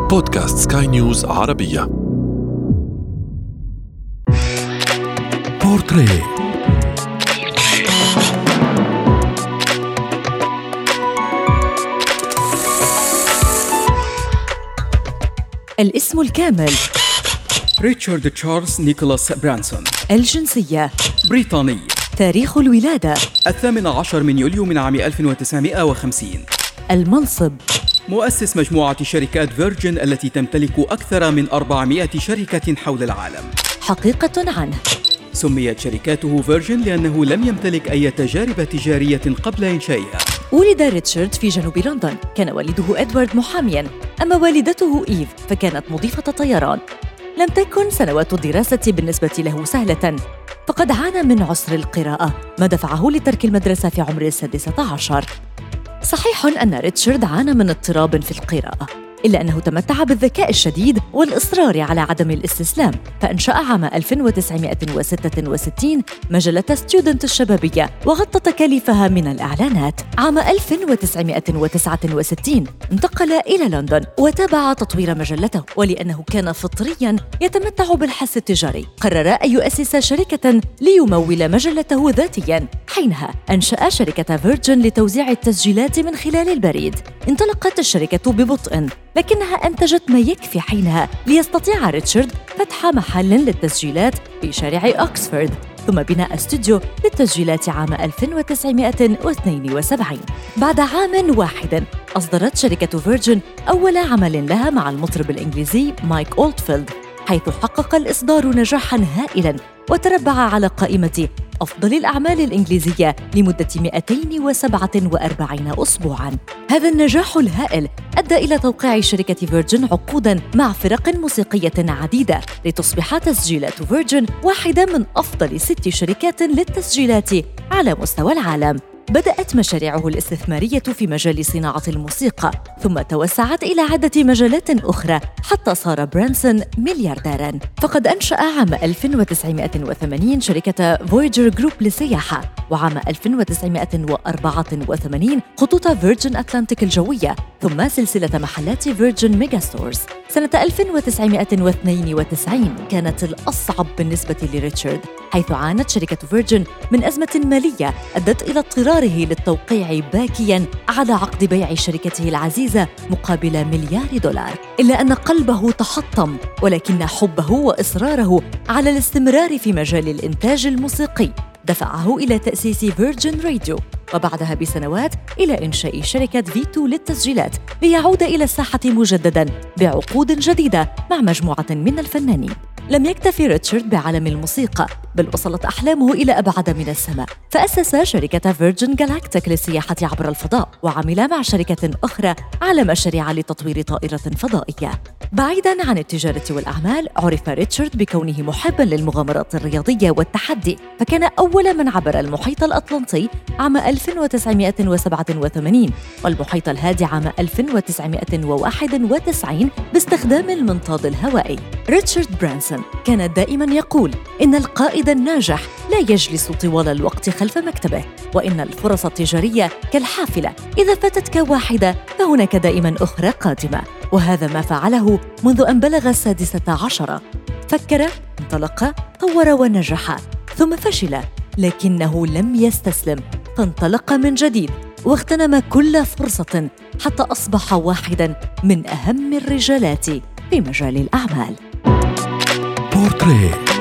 بودكاست سكاي نيوز عربية. بورتريه. الاسم الكامل: ريتشارد تشارلز نيكولاس برانسون. الجنسية: بريطاني. تاريخ الولادة: 18 من يوليو من عام 1950. المنصب: مؤسس مجموعة شركات فيرجن التي تمتلك أكثر من 400 شركة حول العالم. حقيقة عنه: سميت شركاته فيرجن لأنه لم يمتلك أي تجارب تجارية قبل إنشائها. ولد ريتشارد في جنوب لندن. كان والده إدوارد محامياً، أما والدته إيف فكانت مضيفة طيران. لم تكن سنوات الدراسة بالنسبة له سهلة، فقد عانى من عسر القراءة، ما دفعه لترك المدرسة في عمر 16. صحيح أن ريتشارد عانى من اضطراب في القراءة، إلا أنه تمتع بالذكاء الشديد والإصرار على عدم الاستسلام، فأنشأ عام 1966 مجلة ستودنت الشبابية وغطى تكاليفها من الإعلانات. عام 1969 انتقل إلى لندن وتابع تطوير مجلته، ولأنه كان فطرياً يتمتع بالحس التجاري قرر أن يؤسس شركة ليمول مجلته ذاتياً. حينها أنشأ شركة فيرجن لتوزيع التسجيلات من خلال البريد. انطلقت الشركة ببطء، لكنها أنتجت ما يكفي حينها ليستطيع ريتشارد فتح محل للتسجيلات في شارع أكسفورد، ثم بناء استوديو للتسجيلات عام 1972. بعد عام واحد أصدرت شركة فيرجن أول عمل لها مع المطرب الإنجليزي مايك أولدفيلد، حيث حقق الإصدار نجاحاً هائلاً وتربع على قائمة أفضل الأعمال الإنجليزية لمدة 247 أسبوعاً. هذا النجاح الهائل أدى إلى توقيع شركة فيرجن عقوداً مع فرق موسيقية عديدة، لتصبح تسجيلات فيرجن واحدة من أفضل 6 شركات للتسجيلات على مستوى العالم. بدأت مشاريعه الاستثمارية في مجال صناعة الموسيقى، ثم توسعت إلى عدة مجالات أخرى حتى صار برانسون مليارديراً. فقد أنشأ عام 1980 شركة فويجر جروب للسياحة، وعام 1984 خطوط فيرجن أتلانتيك الجوية، ثم سلسلة محلات فيرجن ميجا ستورز. سنة 1992 كانت الأصعب بالنسبة لريتشارد، حيث عانت شركة فيرجن من أزمة مالية أدت إلى اضطراره للتوقيع باكياً على عقد بيع شركته العزيزة مقابل $1 مليار. إلا أن قلبه تحطم، ولكن حبه وإصراره على الاستمرار في مجال الإنتاج الموسيقي دفعه إلى تأسيس فيرجن راديو، وبعدها بسنوات إلى إنشاء شركة فيتو للتسجيلات، ليعود إلى الساحة مجدداً بعقود جديدة مع مجموعة من الفنانين. لم يكتفي ريتشارد بعالم الموسيقى، بل وصلت أحلامه إلى أبعد من السماء، فأسس شركة فيرجن جالاكتيك للسياحة عبر الفضاء، وعمل مع شركة أخرى على مشاريع لتطوير طائرة فضائية. بعيداً عن التجارة والأعمال، عرف ريتشارد بكونه محباً للمغامرات الرياضية والتحدي، فكان أول من عبر المحيط الأطلنطي عام 1987 والمحيط الهادي عام 1991 باستخدام المنطاد الهوائي. ريتشارد برانسون كان دائماً يقول إن القائد الناجح لا يجلس طوال الوقت خلف مكتبه، وإن الفرص التجارية كالحافلة، إذا فاتتك واحدة فهناك دائماً أخرى قادمة. وهذا ما فعله منذ أن بلغ 16. فكر، انطلق، طور ونجح، ثم فشل، لكنه لم يستسلم، فانطلق من جديد واغتنم كل فرصة حتى أصبح واحداً من أهم الرجالات في مجال الأعمال. بورتريه.